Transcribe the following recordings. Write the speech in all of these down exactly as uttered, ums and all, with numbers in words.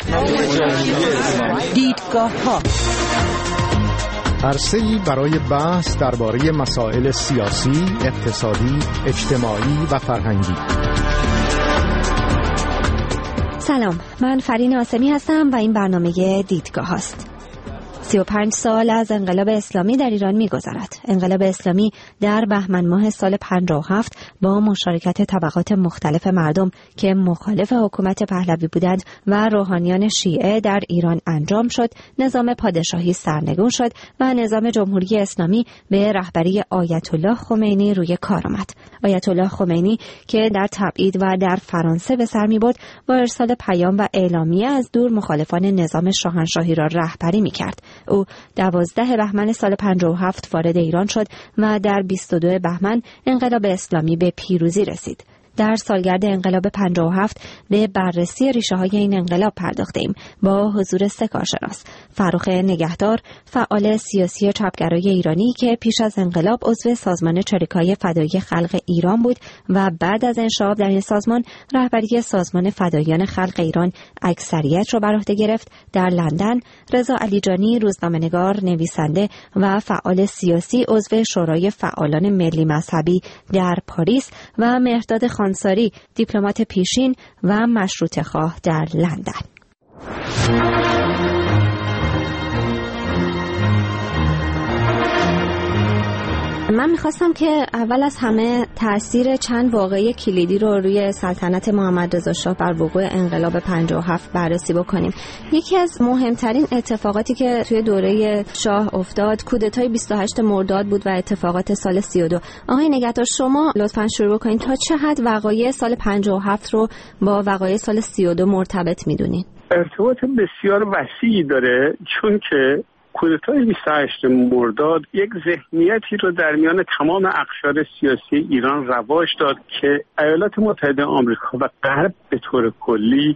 دیدگاه ها، عرصه‌ای برای بحث درباره مسائل سیاسی، اقتصادی، اجتماعی و فرهنگی. سلام، من فرین آسمی هستم و این برنامه دیدگاه هاست. سی و پنج سال از انقلاب اسلامی در ایران می‌گذرد. انقلاب اسلامی در بهمن ماه سال پنجاه و هفت با مشارکت طبقات مختلف مردم که مخالف حکومت پهلوی بودند و روحانیان شیعه در ایران انجام شد. نظام پادشاهی سرنگون شد و نظام جمهوری اسلامی به رهبری آیت الله خمینی روی کار آمد. آیت الله خمینی که در تبعید و در فرانسه به سر می‌برد، با ارسال پیام و اعلامیه از دور مخالفان نظام شاهنشاهی را رهبری می‌کرد. او دوازده بهمن سال پنجاه و هفت وارد ایران شد و در بیست و دو بهمن انقلاب اسلامی به پیروزی رسید. در سالگرد انقلاب پنجاه و هفت به بررسی ریشه‌های این انقلاب پرداختیم با حضور سه کارشناس: فرخ نگهدار، فعال سیاسی چپگرای ایرانی که پیش از انقلاب عضو سازمان چریکای فدایی خلق ایران بود و بعد از انشعاب در این سازمان رهبری سازمان فداییان خلق ایران اکثریت را بر عهده گرفت. در لندن رضا علیجانی، روزنامه‌نگار، نویسنده و فعال سیاسی عضو شورای فعالان ملی مذهبی در پاریس و مهرداد خانساری، دیپلمات پیشین و مشروطه‌خواه در لندن. من میخواستم که اول از همه تأثیر چند واقعه کلیدی رو روی سلطنت محمد رضا شاه بر وقوع انقلاب پنجاه و هفت بررسی بکنیم. یکی از مهمترین اتفاقاتی که توی دوره شاه افتاد کودتای بیست و هشت مرداد بود و اتفاقات سال سی و دو. آقای نگهدار، شما لطفاً شروع بکنید. تا چه حد وقایع سال پنجاه و هفت رو با وقایع سال سی و دو مرتبط میدونین؟ ارتباط بسیار وسیعی داره، چون که کودتای بیست و هشت مرداد یک ذهنیتی رو در میان تمام اقشار سیاسی ایران رواج داد که ایالات متحده آمریکا و غرب به طور کلی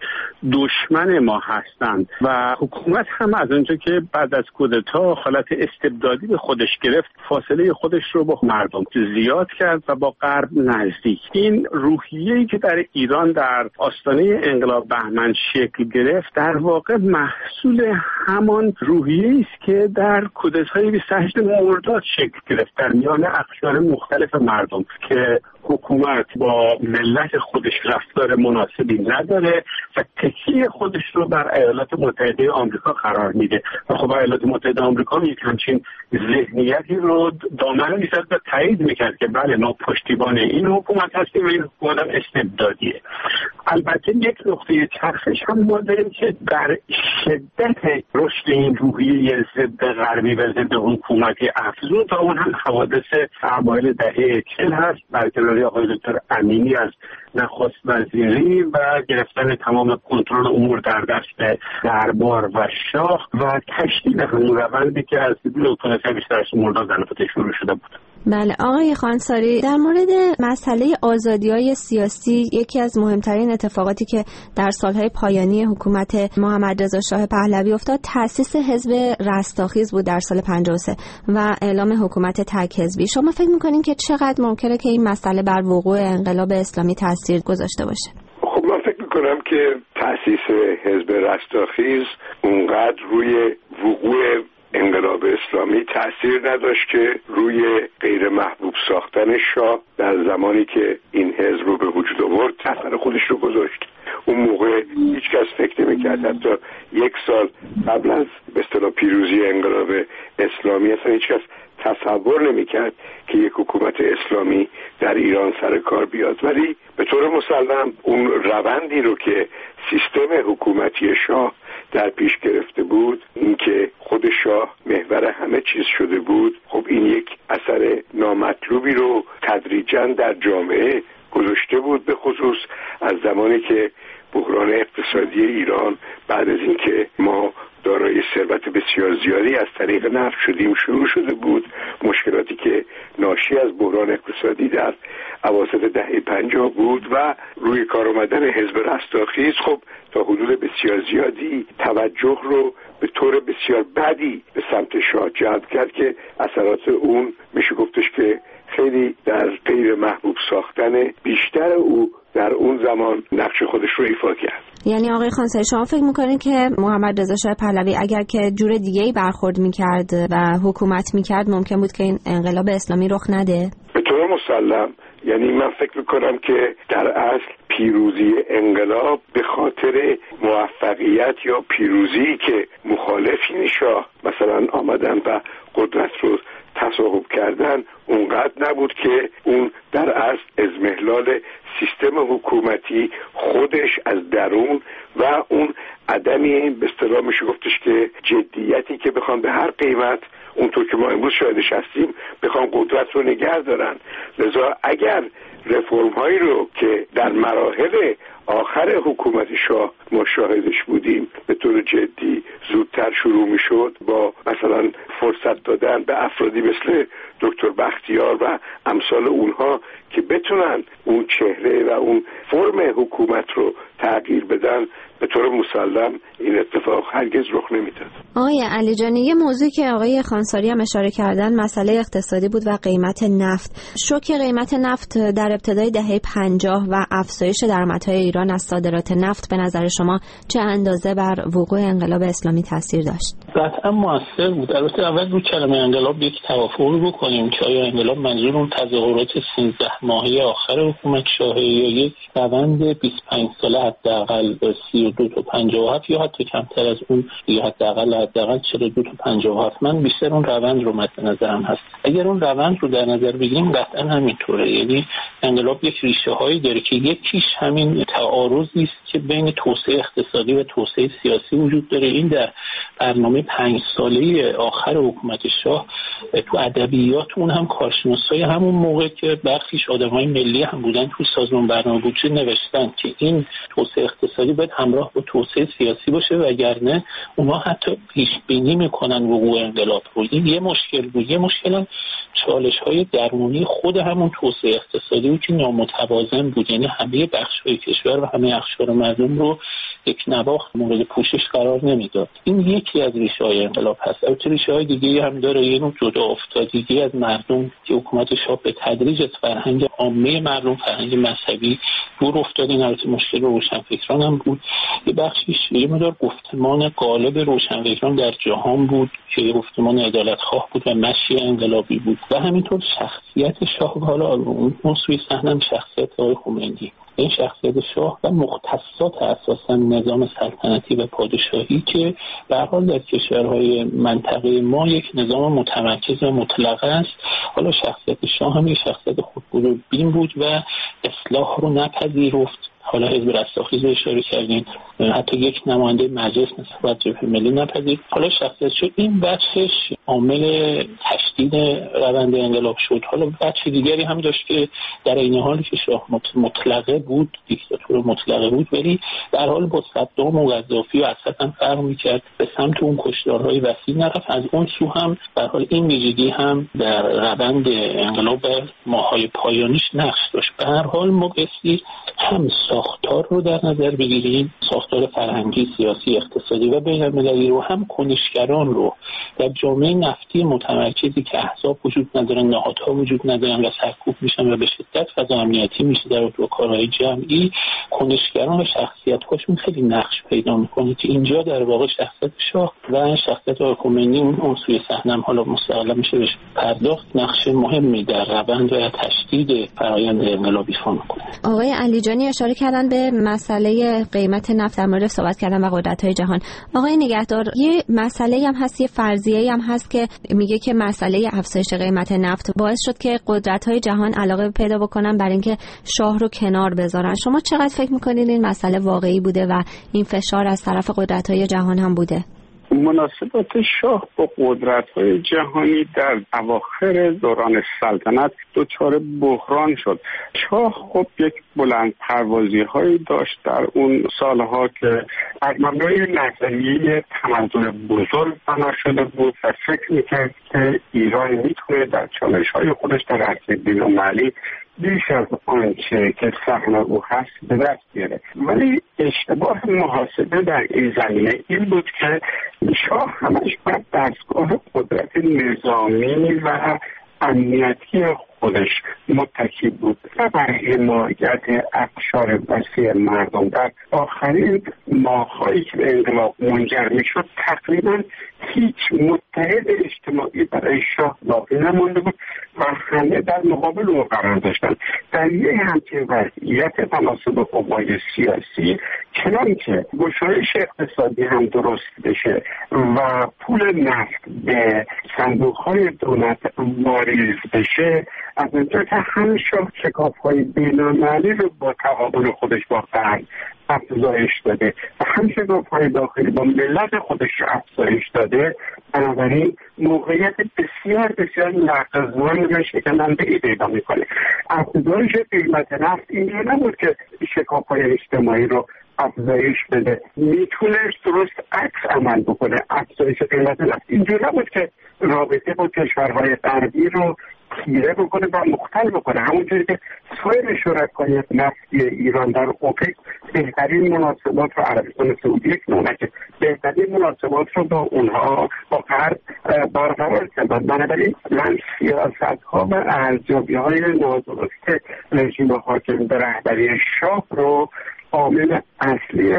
دشمن ما هستند و حکومت هم از اونجا که بعد از کودتا حالت استبدادی به خودش گرفت، فاصله خودش رو با مردم زیاد کرد و با غرب نزدیک. این روحیه‌ای که در ایران در آستانه انقلاب بهمن شکل گرفت در واقع محصول همان روحیه‌ای است که در کودتای بیست و هشت مرداد شکل گرفت در میان اقشار مختلف مردم که حکومت با ملت خودش رفتار مناسبی نداره و تکیه خودش رو بر ایالات متحده آمریکا قرار میده و خب ایالات متحده آمریکا یک همچین ذهنیتی رو دامنه میزد و تایید میکرد که بله ما پشتیبان این حکومت هستیم و این حکومت هم استبدادیه. البته یک نقطه چرخش هم ما داریم که در شدت رشد این روحیه ضد غربی و ضد حکومتی افزون تا اون هم حوادث اوایل دهه چهل هست، برکناری آقای دکتر امینی از نخست وزیری و گرفتن تمام کنترل امور در دست دربار و شاه و تشدید همون روندی که از کودتای بیست و هشت مرداد در نفته شروع شده بود. بله آقای خانساری، در مورد مسئله آزادی‌های سیاسی یکی از مهمترین اتفاقاتی که در سالهای پایانی حکومت محمد رضا شاه پهلوی افتاد تأسیس حزب رستاخیز بود در سال پنجاه و سه و اعلام حکومت تک حزبی. شما فکر می‌کنین که چقدر ممکنه که این مسئله بر وقوع انقلاب اسلامی تاثیر گذاشته باشه؟ خب من فکر می‌کنم که تأسیس حزب رستاخیز اونقدر روی وقوع انقلاب اسلامی تأثیر نداشت که روی غیر محبوب ساختن شاه در زمانی که این حزب رو به وجود آورد اثر خودش رو گذاشت. اون موقع هیچ کس فکر نمی‌کرد، حتی یک سال قبل از به اصطلاح پیروزی انقلاب اسلامی اصلا هیچ کس تصور نمی‌کرد که یک حکومت اسلامی در ایران سر کار بیاد. ولی به طور مسلم اون روندی رو که سیستم حکومتی شاه در پیش گرفته بود، اینکه خود شاه محور همه چیز شده بود، خب این یک اثر نامطلوبی رو تدریجاً در جامعه گذاشته بود، به خصوص از زمانی که بحران اقتصادی ایران بعد از اینکه ما دارای ثروت بسیار زیادی از طریق نفت شدیم شروع شده بود. مشکلاتی که ناشی از بحران اقتصادی در اواسط دهه پنجاه بود و روی کار آمدن حزب رستاخیز خب تا حدود بسیار زیادی توجه رو به طور بسیار بدی به سمت شاه جلب کرد که اثرات اون میشه گفتش که خیلی در غیر محبوب ساختن بیشتر او در اون زمان نقش خودش رو ایفا کرد. یعنی آقای خانساری شما فکر میکنید که محمد رضا شاه پهلوی اگر که جور دیگه‌ای برخورد میکرد و حکومت میکرد ممکن بود که این انقلاب اسلامی رخ نده؟ به طور مسلم. یعنی من فکر میکنم که در اصل پیروزی انقلاب به خاطر موفقیت یا پیروزی که مخالفین شاه مثلا آمدن و قدرت رو تصاحب کردن اونقدر نبود که اون در اصل اضمحلال سیستم حکومتی خودش از درون و اون عدمی به اصطلاح میشه گفتش که جدیتی که بخوان به هر قیمت اونطور که ما امروز شاهدش هستیم بخوان قدرت رو نگه دارن. لذا اگر رفرم هایی رو که در مراحل آخر حکومت شاه ما شاهدش بودیم به طور جدی زودتر شروع می شد با مثلا فرصت دادن به افرادی مثل دکتر بختیار و امثال اونها که بتونن اون چهره و اون فرم حکومت رو تغییر بدن، به طور مسلم این اتفاق هرگز رخ نمیداد. آقای علی جانی، یه موضوعی که آقای خانساری هم اشاره کردن مسئله اقتصادی بود و قیمت نفت. شوک قیمت نفت در ابتدای دهه پنجاه و افزایش درآمدهای ایران از صادرات نفت به نظر شما چه اندازه بر وقوع انقلاب اسلامی تاثیر داشت؟ قطعا موثر بود. البته اول رو کلمه انقلاب یک توافقی بکنیم که آیا انقلاب منظور اون تظاهرات سیزده ماهه آخر حکومت شاهه یا یک روند بیست و پنج ساله حداقل سی و دو تا پنجاه و هفت یا حتی کمتر از اون یا حداقل حداقل چهل و دو تا پنجاه و هفت. من بیشتر اون روند رو مد نظرم هست. اگر اون روند رو در نظر بگیریم قطعا همینطوره. یعنی انقلاب یک ریشه هایی داره که یکیش همین تعارضی است که بین توسعه اقتصادی و توسعه سیاسی وجود داره. این در برنامه پنج ساله آخر حکومت شاه تو ادبیات اون هم کارشناسای همون موقع که برخیش آدمای ملی هم بودن تو سازمان برنامه بودجه نوشتن که این توسعه اقتصادی باید همراه با توسعه سیاسی باشه وگرنه اونا حتی پیش بینی میکنن وقوع انقلاب رو. این یه مشکل بود. یه مشکل هم چالش‌های درونی خود همون توسعه اقتصادی بود که نامتوازن بود. یعنی همه بخش‌های کشور و همه اقشار مردم رو یک نواخت مورد پوشش قرار نمیداد. این یکی از ریشه‌های انقلاب هست. البته ریشه‌های دیگه هم داره. یه نوع جدا افتادگی از مردم که حکومت شاه به تدریج از فرهنگ عامه مردم، فرهنگ مذهبی دور افتاد. این البته مشکل روشنفکران هم بود. یه بخشیش یه مقدار گفتمان غالب روشنفکران در جهان بود که گفتمان عدالت‌خواه بود و مشی انقلابی بود و همینطور شخصیت شاه. حالا اون سوی صحنه شخصیت آقای خمینی، این شخصیت شاه و مختصات اساساً نظام سلطنتی و پادشاهی که به هر حال در کشورهای منطقه ما یک نظام متمرکز و مطلقه است. حالا شخصیت شاه هم یک شخصیت خودبین بود و اصلاح رو نپذیرفت. حالا حزب رستاخیز رو اشاره کردین، حتی یک نماینده مجلس نسبت جبهه ملی نپذیر. حالا شخصیت شد این بخشش عامل تشدید روند انقلاب شد. حالا بخش دیگری هم داشت که در این حالی که شاه مطلقه بود، دیکتاتور مطلقه بود، ولی در حال با صدام و قذافی و اسد هم فرق می‌کرد، به سمت اون کشتارهای وسیع نرفت. از اون سو هم در حال این ویژگی هم در روند انقلاب ماهای پایانیش نقش داشت. به هر حال ما بسی هم ساختار رو در نظر بگیریم، ساختار فرهنگی، سیاسی، اقتصادی و بین‌المللی رو، هم کنشگران رو در جامعه نفتی متمرکزی که احزاب وجود ندارن، نهادها وجود ندارن و سرکوب میشن و به شدت فضا امنیتی میشه در تو کارهای جمعی، کنشگران و شخصیت‌هاشون خیلی نقش پیدا میکنه که اینجا در واقع شخصیت شاه و شخصیت آقای خمینی اون اون سوی صحنه حالا مستقلا میشه بهش پرداخت، نقش مهمی در روند و تشدید فرآیند انقلابی ایفا میکنه. آقای علی جانی اشاره کردن به مسئله قیمت نفت، در مورد صحبت کردن و قدرت‌های جهان. آقای نگهدار، یه مسئله هم هست، یه فرضیه‌ای هم هست که میگه که مسئله افزایش قیمت نفت باعث شد که قدرت‌های جهان علاقه پیدا بکنن برای اینکه شاه رو کنار بذارن. شما چقدر فکر می‌کنید این مسئله واقعی بوده و این فشار از طرف قدرت‌های جهان هم بوده؟ مناسبات شاه با قدرت‌های جهانی در اواخر دوران سلطنت دچار بحران شد. شاه خب یک بلند پروازی‌هایی داشت در اون سالها که بر مبنای نظریه تمدن بزرگ بنا شده بود و فکر می‌کرد که ایران میتونه در چالش‌های خودش در عرصه بین‌المللی بیش از آنچه که سهم او هست به دست بیاره. ولی اشتباه محاسبه در این زمینه این بود که شاه همش بر دستگاه قدرت نظامی و امنیتی خودش متکی بود و بر حمایت اقشار وسیع مردم. در آخرین ماه‌هایی که به انقلاب منجر میشد تقریبا هیچ متحد اجتماعی برای شاه باقی نمانده بود و همه در مقابل او قرار داشتند. در یک همچین وضعیت تناسب قوای سیاسی چنان که گشایش اقتصادی هم درست بشه و پول نفت به صندوق‌های دولت واریز بشه، از اونجا که هم شاه شکاف‌های بین‌المللی رو با تعاون خودش با غرب افزایش داده و هم شکاف‌های داخلی با ملت خودش رو افزایش داده، بنابراین موقعیت بسیار بسیار ناقصوان و شکننده ای پیدا میکنه. افزایش قیمت نفت اینجا نبود که شکاف‌های اجتماعی رو افزایش بده، میتونه درست عکس عمل بکنه. افزایش قیمت نفت اینجا نبود که رابطه با کشورهای غربی رو تیره بکنه و مختل بکنه. همونجوری که سایر شرکای نفتی ایران در اوپک بهترین مناسبات رو عربستان سعودی یک نمونه بهترین مناسبات رو با اونها با غرب برقرار کردن. بنابراین من سیاست ها و ارزیابی های نادرست رژیم حاکم به رهبری شاه رو عامل اصلی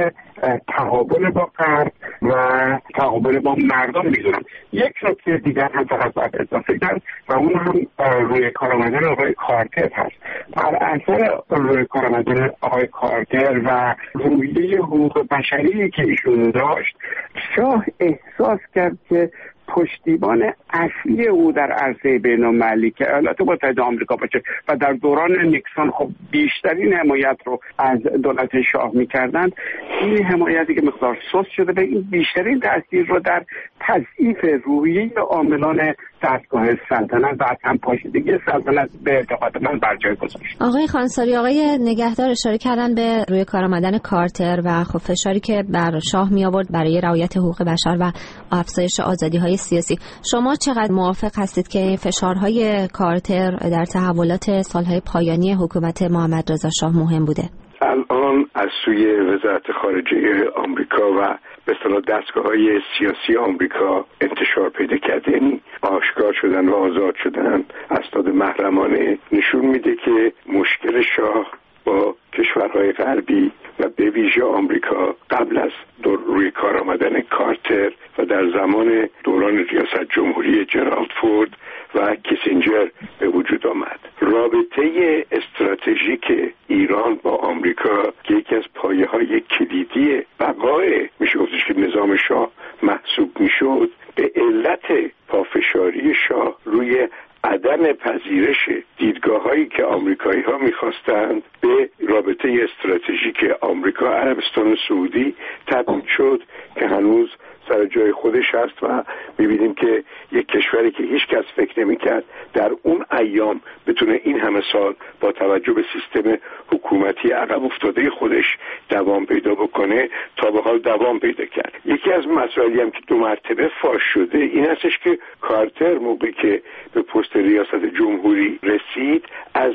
تقابل با غرب و تقابل با مردم میدونم. یک نکته دیگر هم فقط باید اضافه کرد و اون هم روی کار آمدن آقای کارتر هست. بر اثر روی کار آمدن آقای کارتر و رویه حقوق بشری که ایشون داشت، شاه احساس کرد که پشتیبان اصلی او در عرصه بین‌المللی که ایالات متحده آمریکا باشه و در دوران نیکسون خب بیشترین حمایت رو از دولت شاه می‌کردند، این حمایتی که مقدار سست شده به این بیشترین تاثیر رو در تضعیف روحیه عاملان دستگاه سلطنت و همپاشیدگی سلطنت به اعتقاد من بر جای گذاشت. آقای خانساری، آقای نگهدار اشاره کردن به روی کار آمدن کارتر و خب فشاری که بر شاه می آورد برای رعایت حقوق بشر و افزایش آزادی‌های سیاسی. شما چقدر موافق هستید که این فشارهای کارتر در تحولات سالهای پایانی حکومت محمد رضا شاه مهم بوده؟ الان از سوی وزارت خارجه آمریکا و به اصطلاح دستگاه‌های سیاسی آمریکا انتشار پیدا کرده، یعنی آشکار شدن و آزاد شدن اسناد محرمانه، نشون میده که مشکل شاه با کشورهای غربی و به ویژه آمریکا قبل از دور روی کار آمدن کارتر و در زمان دوران ریاست جمهوری جرالد فورد و کیسینجر به وجود آمد. رابطه استراتژیک ایران با آمریکا که یکی از پایه‌های کلیدی بقای میشه گفتش که نظام شاه محسوب میشد، به علت پافشاری شاه روی عدم پذیرش دیدگاه‌هایی که آمریکایی‌ها می‌خواستند به رابطه استراتژیک آمریکا عربستان سعودی تبدیل شد که هنوز سر جای خودش هست و می‌بینیم که یک کشوری که هیچ کس فکر نمی‌کرد در اون ایام بتونه این همه سال با توجه به سیستم حکومتی عقب افتاده خودش دوام پیدا بکنه تا به حال دوام پیدا کرد. یکی از مسائلی هم که دو مرتبه فاش شده این هستش که کارتر موقعی که به پست ریاست جمهوری رسید از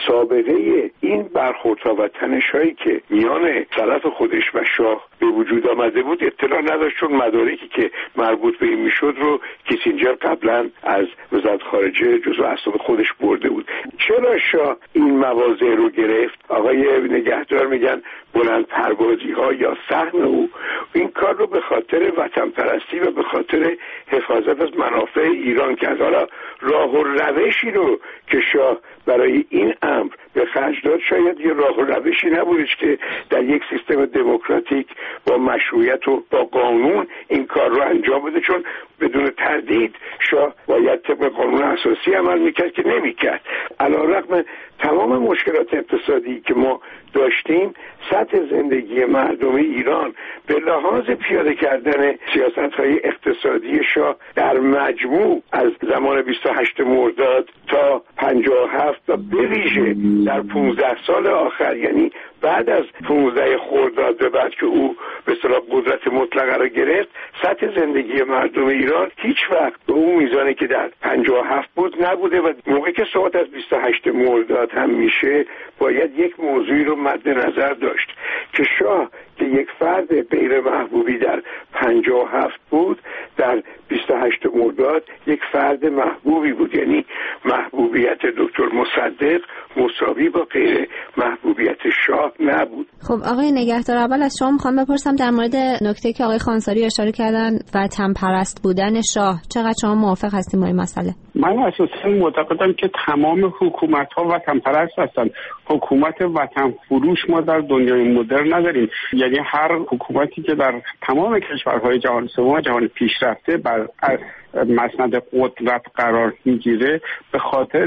سابقه این برخوردها و تنش‌هایی که میان طرف خودش و شاه به وجود آمده بود اطلاع نداشت، چون مدارکی که مربوط به این میشد رو کیسینجر قبلا از وزارت خارجه جزو اسناد خودش برده بود. چرا شاه این مواضع رو گرفت؟ آقای نگهدار میگن بلند پروازی ها یا سهم او. این کار رو به خاطر وطن پرستی و به خاطر حفاظت از منافع ایران کرد. حالا راه و روشی رو که شاه برای این امر به خرج داد شاید یه راه و روشی نبودش که در یک سیستم دموکراتیک با مشروعیت و با قانون این کار رو انجام بده، چون بدون تردید شاه باید طبق قانون اساسی عمل میکرد که نمیکرد. علیرغم تمام مشکلات اقتصادی که ما داشتیم، سطح زندگی مردم ایران به لحاظ پیاده کردن سیاست‌های اقتصادی شاه در مجموع از زمان بیست و هشتم مرداد تا پنجاه و هفت و به ویژه در پانزده سال آخر، یعنی بعد از پانزده خرداد به بعد که او به اصطلاح قدرت مطلقه را گرفت، سطح زندگی مردم ایران هیچ وقت به اون میزانی که در پنجاه و هفت بود نبوده و موقعی که صحبت از بیست و هشتم مرداد هم میشه باید یک موضوعی رو مد نظر داشت که شاه که یک فرد غیر محبوبی در پنجاه و هفت بود، در بیست و هشتم مرداد یک فرد محبوبی بود، یعنی محبوبی محبوبیت دکتر مصدق مساوی با غیر محبوبیت شاه نبود. خب آقای نگهدار، اول از شما میخوام بپرسم در مورد نکته که آقای خانساری اشاره کردن وطن پرست بودن شاه، چقدر شما موافق هستیم با این مسئله؟ من اساساً معتقدم که تمام حکومت‌ها وطن پرست هستند. حکومت وطن فروش ما در دنیای مدرن نداریم. یعنی هر حکومتی که در تمام کشورهای جهان سوم و جهان پیشرفته بر مسند قدرت قرار میگیره به خاطر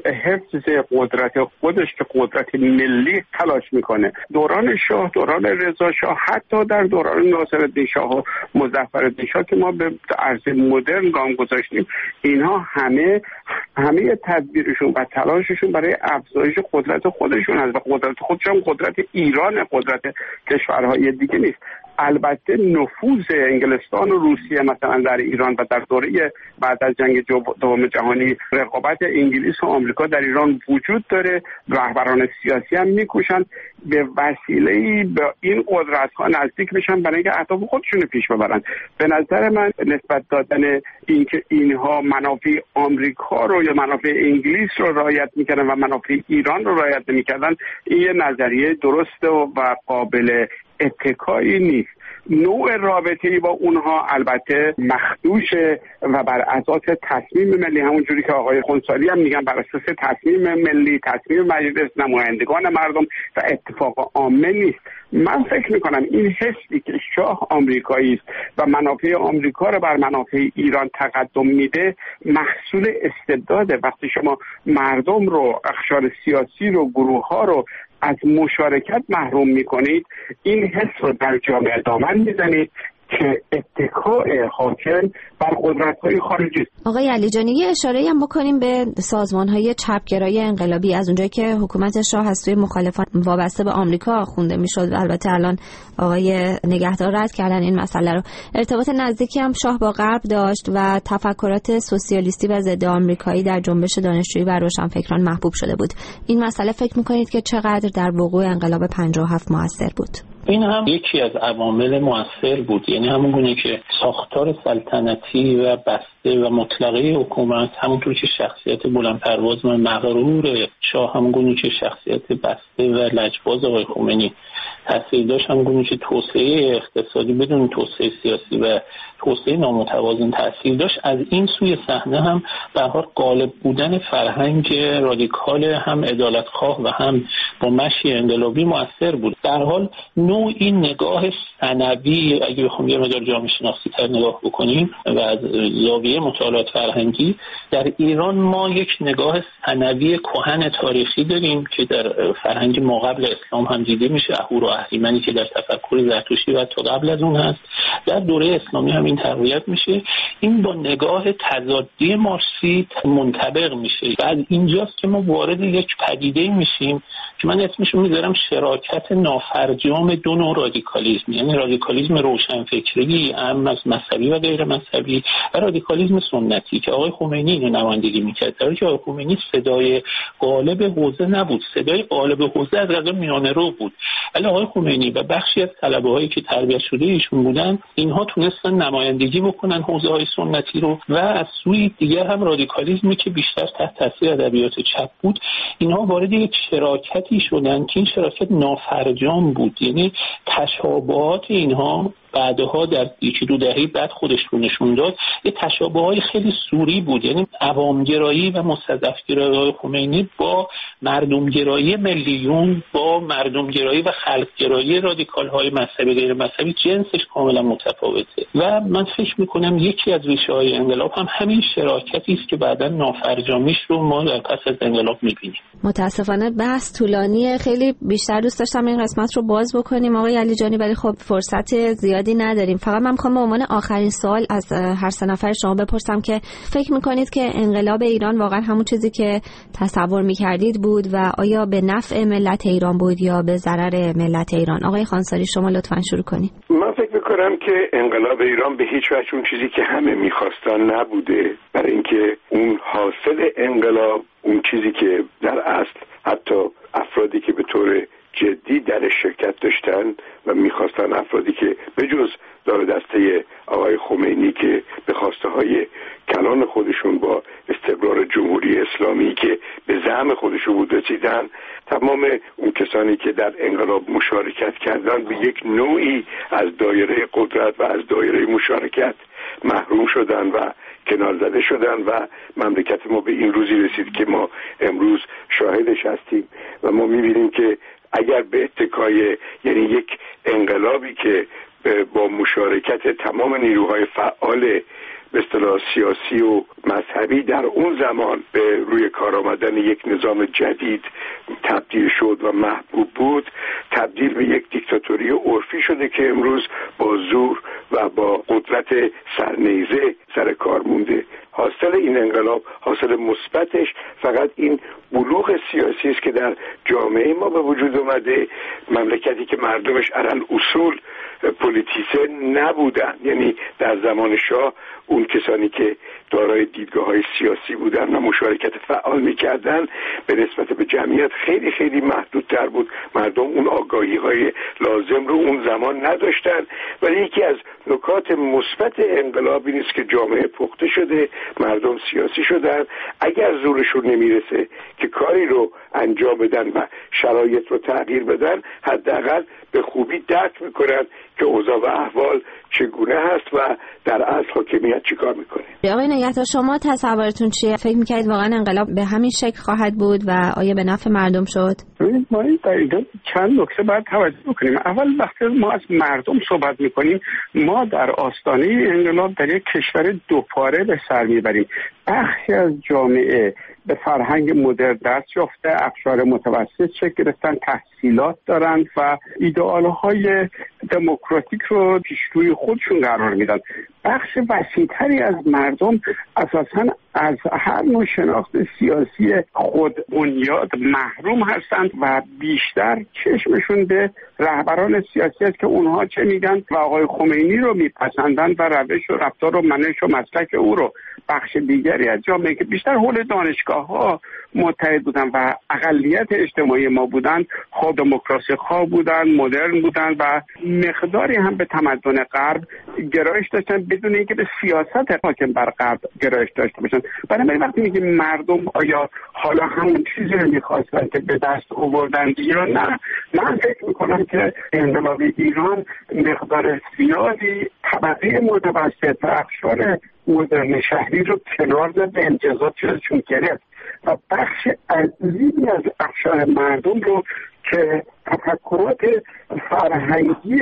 حفظ قدرت خودش که قدرت ملی تلاش میکنه. دوران شاه، دوران رضا شاه، حتی در دوران ناصرالدین شاه و مظفرالدین شاه که ما به عرصه مدرن گام گذاشتیم، اینها همه همه تدبیرشون و تلاششون برای افزایش قدرت خودشون هست و قدرت خودشون قدرت ایران، قدرت کشورهای دیگه نیست. البته نفوذ انگلستان و روسیه مثلا در ایران و در دوره بعد از جنگ دوم جهانی رقابت انگلیس و آمریکا در ایران وجود داره. رهبران سیاسی هم میکوشن به وسیله‌ای به این قدرت‌ها نزدیک بشن برای اینکه اهداف خودشون رو پیش ببرن. به نظر من نسبت دادن اینکه اینها منافع آمریکا رو یا منافع انگلیس رو رعایت میکردن و منافع ایران رو رعایت نمیکردن، این یه نظریه درسته و قابل اتکایی نیست. نوع رابطه‌ای با اونها البته مخدوشه و بر اساس تصمیم ملی، همونجوری که آقای خنثاری هم میگن بر اساس تصمیم ملی، تصمیم مجلس نمایندگان مردم و اتفاق عامه نیست. من فکر میکنم این حسی که شاه آمریکایی است و منافع آمریکا رو بر منافع ایران تقدم میده محصول استبداده. وقتی شما مردم رو، اقشار سیاسی رو، گروه ها رو از مشارکت محروم میکنید، این حس رو در جامعه دامن میزنید که اتکاء حاکم بر قدرت‌های خارجی است. آقای علیجانی، یه اشاره‌ای هم بکنیم به سازمان‌های چپگرای انقلابی. از اونجایی که حکومت شاه از سوی مخالفان وابسته به آمریکا خونده میشد و البته الان آقای نگهدار رد کردن این مسئله رو، ارتباط نزدیکی هم شاه با غرب داشت و تفکرات سوسیالیستی و ضد آمریکایی در جنبش دانشجویی و روشنفکران محبوب شده بود. این مسئله فکر می‌کنید که چقدر در وقوع انقلاب پنجاه و هفت موثر بود؟ این هم یکی از عوامل مؤثر بود. یعنی همون گونه که ساختار سلطنتی و بسته و مطلقه حکومت، همونطور که شخصیت بلندپرواز و مغرور شاه، همون گونه که شخصیت بسته و لجباز آقای خمینی تاثیر داشت، همون گونه که توسعه اقتصادی بدون توسعه سیاسی و توسعه نامتوازن تاثیر داشت، از این سوی صحنه هم به هر حال غالب بودن فرهنگ رادیکال هم عدالتخواه و هم با مشی انقلابی مؤثر بود. در حال نوعی نگاه ثانوی، اگه بخوام یه مقدار جامعه شناسی تر نگاه بکنیم و از زاویه مطالعات فرهنگی، در ایران ما یک نگاه ثانوی کهن تاریخی داریم که در فرهنگ ما قبل اسلام هم دیده میشه، اهور و اهریمنی که در تفکر زرتشتی و تا قبل از اون هست، در دوره اسلامی هم این تقویت میشه. این با نگاه تضادی مارکسی منطبق میشه و از اینجاست که ما وارد یک پدیده میشیم که من اسمش رو میذارم شراکت نافرجام دو نوع رادیکالیسم، یعنی رادیکالیسم روشنفکری عام از مذهبی و غیر مذهبی و رادیکالیسم سنتی که آقای خمینی اینو نمایندگی میکرد. در حالی که آقای خمینی صدای غالب حوزه نبود، صدای غالب حوزه از غذا میانه رو بود، ولی آقای خمینی و بخشی از طلبه‌هایی که تربیت شده ایشون بودن، اینها تونستن نمایندگی بکنن حوزه‌های سنتی رو و از سوی دیگر هم رادیکالیسمی که بیشتر تحت تاثیر ادبیات چپ بود، اینها وارد یک شراکتی شدن که این شراکت نافرجام بود. یعنی تشابهات اینها بعدها در یکی دو دهه بعد خودش رو نشون داد، یه تشابه‌های خیلی سوری بود. یعنی عوامگرایی و مستضعف‌گرایی خمینی با مردمگرایی ملیون، با مردمگرایی و خلق‌گرایی رادیکال‌های مذهبی غیر مذهبی جنسش کاملا متفاوته و من فکر می‌کنم یکی از ریشه‌های انقلاب هم همین شراکتی است که بعداً نافرجامیش رو ما در پس از انقلاب می‌بینیم. متأسفانه بحث طولانیه، خیلی بیشتر دوست داشتم این قسمت رو باز بکنیم آقای علیجانی، ولی خب فرصت زیاد نداریم. فقط من میخوام به عنوان آخرین سوال از هر سه نفر شما بپرسم که فکر میکنید که انقلاب ایران واقعا همون چیزی که تصور میکردید بود و آیا به نفع ملت ایران بود یا به ضرر ملت ایران؟ آقای خانساری شما لطفاً شروع کنید. من فکر میکنم که انقلاب ایران به هیچ وجه اون چیزی که همه میخواستن نبوده، برای اینکه اون حاصل انقلاب، اون چیزی که در اصل حتی افرادی که به طور جدی در شرکت داشتن و میخواستن، افرادی که به جز دار دسته آقای خمینی که به خواسته های کلان خودشون با استقرار جمهوری اسلامی که به زعم خودشو بود رسیدن، تمام اون کسانی که در انقلاب مشارکت کردن به یک نوعی از دایره قدرت و از دایره مشارکت محروم شدن و کنار زده شدن و مملکت ما به این روزی رسید که ما امروز شاهدش هستیم و ما می‌بینیم که اگر به اتکای یعنی یک انقلابی که با مشارکت تمام نیروهای فعال به اصطلاح سیاسی و مذهبی در اون زمان به روی کار آمدن یک نظام جدید تبدیل شد و محبوب بود، تبدیل به یک دیکتاتوری عرفی شده که امروز با زور و با قدرت سرنیزه سر کار مونده. حاصل این انقلاب، حاصل مثبتش فقط این بلوغ سیاسی است که در جامعه ما به وجود اومده. مملکتی که مردمش علل اصول پلیتیسه نبودن، یعنی در زمان شاه اون کسانی که دارای دیدگاه‌های سیاسی بودن و مشارکت فعال می‌کردن به نسبت به جمعیت خیلی خیلی محدودتر بود. مردم اون آگاهی‌های لازم رو اون زمان نداشتن. ولی یکی از نکات مثبت انقلاب این است که جامعه پخته شده، مردم سیاسی شدن. اگر زورشون نمیرسه که کاری رو انجام بدن و شرایط رو تغییر بدن، حداقل به خوبی درک میکنن که اوضاع و احوال چگونه هست و در اصل حاکمیت چیکار میکنه. آقای نگهدار، شما تصورتون چیه؟ فکر میکنید واقعا انقلاب به همین شکل خواهد بود و آیا به نفع مردم شد؟ ببینید ما این دقیقا چند نکته باید توجه بکنیم. اول وقتی ما از مردم صحبت میکنیم، ما در آستانه انقلاب در یک کشور دوپاره به سر میبریم. بخشی از جامعه به فرهنگ مدرن دست یافته، اقشار متوسط شکل گرفتن، تحصیلات دارند و ایدئال‌های دموکراتیک رو پیش روی خودشون قرار میدن. بخش وسیع‌تری از مردم اساساً از هر نوع شناخت سیاسی خود بنیاد محروم هستند و بیشتر چشمشون به رهبران سیاسی است که اونها چه میگن و آقای خمینی رو میپسندن و روش و رفتار و منش و مسلک او رو. بخش دیگری از جامعه که بیشتر حول دانشگاه‌ها متحد بودن و اقلیت اجتماعی ما بودن، خود دموکراسی خواه بودن، مدرن بودن و مقداری هم به تمدن غرب گرایش داشتن بدون اینکه به سیاست حاکم بر غرب گرایش داشته باشن. بنابراین وقتی میگیم مردم آیا حالا همون چیزی رو میخواستن که به دست آوردن ایران، نه، من فکر میکنم که انقلاب ایران مقدار زیادی طبقه متوسط و اقشار مدرن شهری رو کنار زد، به امتیازاتشون گرفت و بخش عظیمی از اقشار مردم رو که تفکرات فرهنگی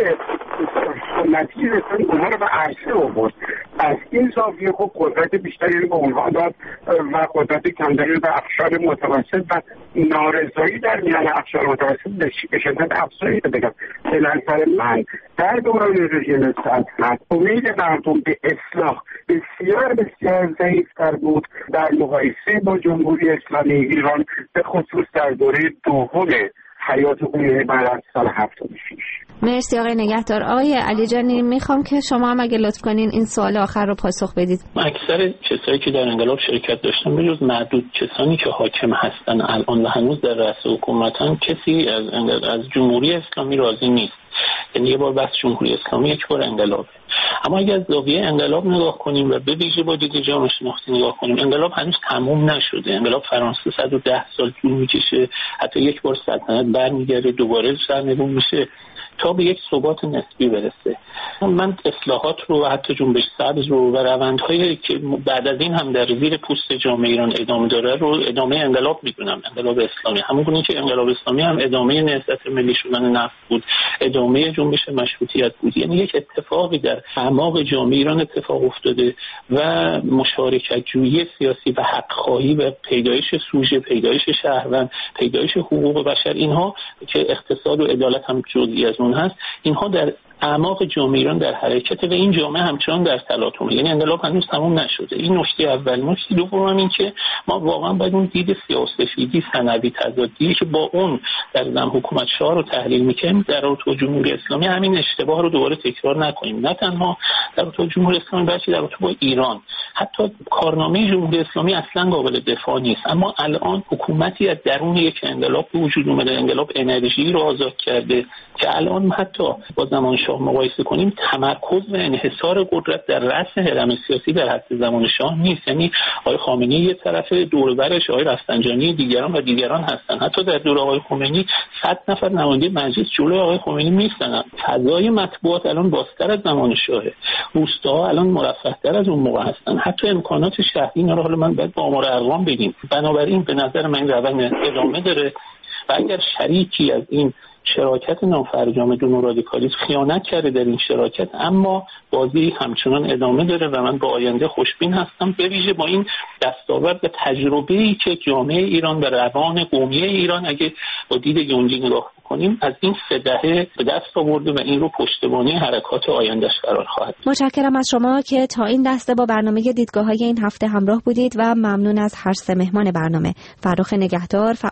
سنتی رسن اونها رو به عرصه آورد. از این زاویه خب قدرت بیشتری رو به اونها داد و قدرت کمتری رو به اقشار متوسط و نارضایی در میان اقشار متوسط به شدت افزایید. بگم به نظر من در دوران رژیم سلطنت امید مردم به اصلاح بسیار بسیار ضعیفتر بود در مقایسه با جمهوری اسلامی ایران، به خصوص در دوره دوم حیات عمومی بعد از سال هفتاد و شش. مرسی آقای نگهدار. آقای علی جانی، میخوام که شما هم اگه لطف کنین این سوال آخر رو پاسخ بدید. اکثر کسایی که در انقلاب شرکت داشتن به جز معدود کسانی که حاکم هستن الان و هنوز در رأس حکومتن، کسی از از جمهوری اسلامی راضی نیست. یعنی یه بار بس جمهوری اسلامی، یک بار انقلاب. اما اگر از زاویه انقلاب نگاه کنیم و به ویژه با دید جامعه شناختی نگاه کنیم، انقلاب هنوز تموم نشده. انقلاب فرانسه صد و ده سال طول میکشه، حتی یک بار سلطنت برمیگرده دوباره سرنگون میشه تا به یک ثبات نسبی برسه. من اصلاحات رو و حتی جنبش سبز رو و روندهایی که بعد از این هم در زیر پوست جامعه ایران ادامه داره رو ادامه انقلاب میدونم، انقلاب اسلامی. همونگونه که انقلاب اسلامی هم ادامه نهضت ملی شدن نفت بود، ادامه جنبش مشروطیت بود. یعنی یک اتفاقی در اعماق جامعه ایران اتفاق افتاده و مشارکت جویی سیاسی و حق خواهی و پیدایش سوژه، پیدایش شهروند، پیدایش حقوق بشر، اینها که اقتصاد و عدالت هم جزئی از اون هست، اینها در اعماق جامعه ایران در حرکت و این جامعه همچنان در تلاطمه. یعنی انقلاب هنوز تموم نشده. این نکته اول. نکته دوم هم این که ما واقعا باید اون دید سیاه‌سفیدی ثانوی تضادی که با اون در زمان حکومت شاه رو تحلیل می‌کنیم در رابطه جمهوری اسلامی، همین اشتباه رو دوباره تکرار نکنیم. نه تنها در رابطه جمهوری اسلامی بلکه در رابطه با ایران. حتی کارنامه جمهوری اسلامی اصلا قابل دفاع نیست، اما الان حکومتی از درون یک انقلاب به وجود اومده، انقلاب انرژی رو آزاد کرده که الان حتی با زمان شاه شاه مقایسه کنیم تمرکز و انحصار قدرت در رأس هرم سیاسی در حد زمان شاه نیست. یعنی آقای خامنه‌ای یه طرف دور و برش آقای رفسنجانی دیگران و دیگران هستن. حتی در دوره آقای خمینی صد نفر نماینده مجلس جلوی آقای خمینی میستنن. فضای مطبوعات الان بازتر از زمان شاهه. روستاها الان مرفه‌تر از اون موقع هستن. حتی امکانات شهری اینا رو حالا من باید با آمار ارقام بگیم. بنابراین به نظر من روند ادامه داره و اگر شریکی از این شراکت نافرجام دون و رادیکالیسم خیانت کرده در این شراکت، اما بازی همچنان ادامه داره و من با آینده خوشبین هستم، به ویژه با این دستاورد و تجربه‌ای که جامعه ایران و روان قومی ایران اگه با دید گنجی نگاه کنیم از این سه دهه به دست آورده و این رو پشتیبانی حرکات آیندهش قرار خواهد. متشکرم از شما که تا این دسته با برنامه دیدگاه‌های این هفته همراه بودید و ممنون از هر سه مهمان برنامه: فرخ نگهدار